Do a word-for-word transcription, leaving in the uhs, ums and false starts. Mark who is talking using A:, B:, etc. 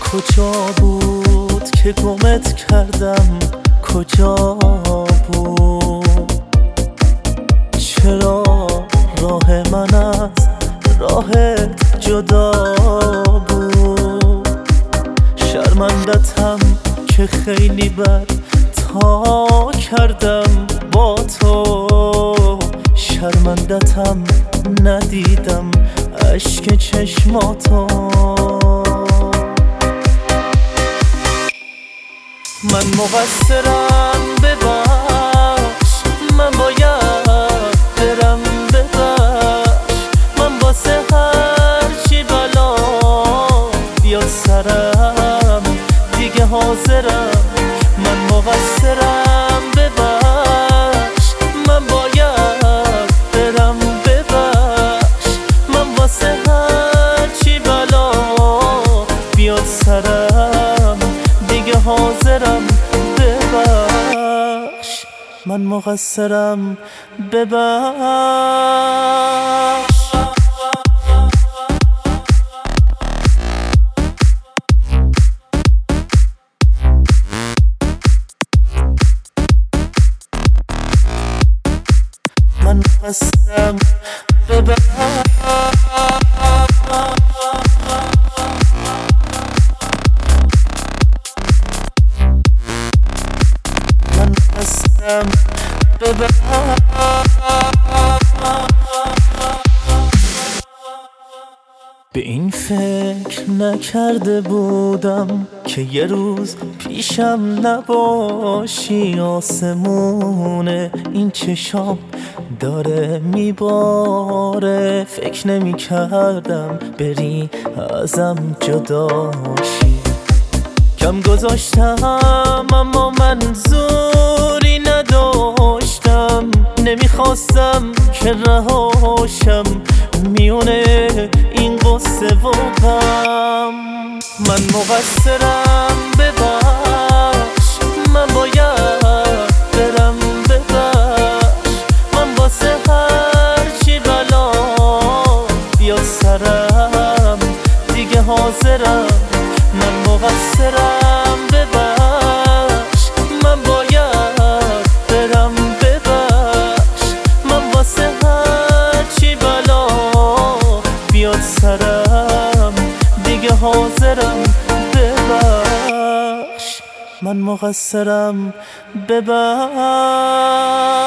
A: کجا بود که گمت کردم؟ کجا بود؟ چرا راه من از راهت جدا بود؟ شرمندتم که خیلی بد تا کردم با تو، شرمندتم ندیدم اشک چشماتو. من مقصرم ببخش، من باید برم ببخش، من واسه هرچی بلا بیاد سرم دیگه حاضرم. من مقصرم ببخش، من باید برم ببخش، من واسه هرچی بلا بیاد سرم دیگه حاضرم. ببخش من مقصرم، ببخش. من مقصرم، ببخش. من مقصرم، ببخش. به این فکر نکرده بودم که یه روز پیشم نباشی. آسمون این چشام داره میباره، فکر نمی کردم بری ازم جداشی. کم گذاشتم اما منظوری نداشتم، نمیخواستم که رهاشم میونه این قصه و غم. من مقصرم، ببخش، من باید برم ببخش، من واسه هرچی بلا بیاد سرم دیگه حاضرم. من مقصرم، ببخش، من باید برم ببخش، من واسه هرچی بلا بیاد سرم دیگه حاضرم. ببخش من مقصرم، ببخش.